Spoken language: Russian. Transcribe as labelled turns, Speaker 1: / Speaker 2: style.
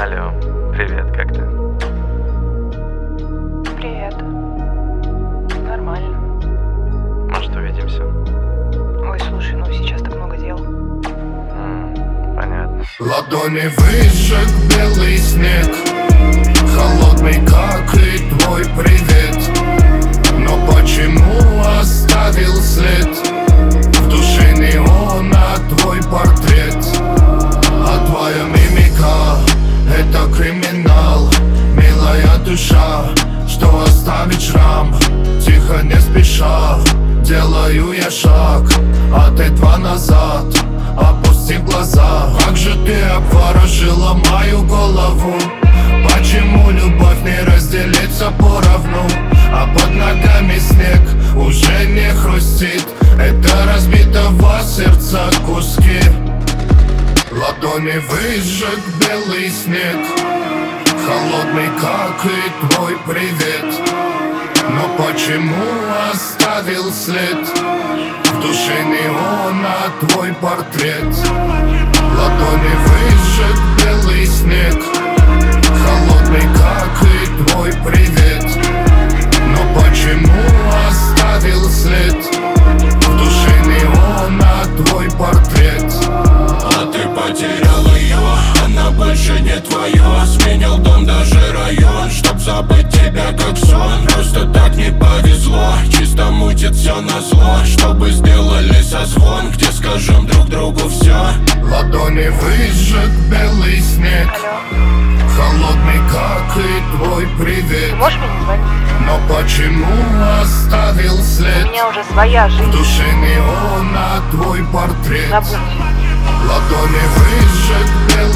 Speaker 1: Алло, привет, как ты?
Speaker 2: Привет. Нормально.
Speaker 1: Может, увидимся?
Speaker 2: Ой, слушай, ну сейчас так много дел.
Speaker 1: Понятно.
Speaker 3: Ладони выжег белый снег, холодный, как и твой привет. Но почему оставил след в душе неона твой портрет? А твоя мимика — это криминал. Милая душа, что оставит шрам. Тихо, не спеша, делаю я шаг, а ты два назад. Опусти глаза. Как же ты обворожила мою голову? Почему любовь не разделится поровну? А под ногами снег уже не хрустит. Это разбитого сердца куски. Ладони выжег белый снег, холодный, как и твой привет. Но почему оставил след в душе неона твой портрет? Ладони выжег белый снег, холодный, как и твой привет. Но почему оставил след в душе неона твой портрет?
Speaker 4: А ты потерял ее, она больше не твоя. Сменил дом, даже район, чтоб забыть тебя как сон. Просто так не повезло, чисто мутит все назло. Чтобы сделали созвон, где скажем друг другу все.
Speaker 3: Ладони выжег белый снег,
Speaker 2: Алло,
Speaker 3: холодный, как и твой привет.
Speaker 2: ты можешь мне не звонить?
Speaker 3: Но почему оставил
Speaker 2: У
Speaker 3: след
Speaker 2: меня уже своя
Speaker 3: в
Speaker 2: жизнь.
Speaker 3: душе неона твой портрет?
Speaker 2: Забудь.
Speaker 3: Ладони выжег белый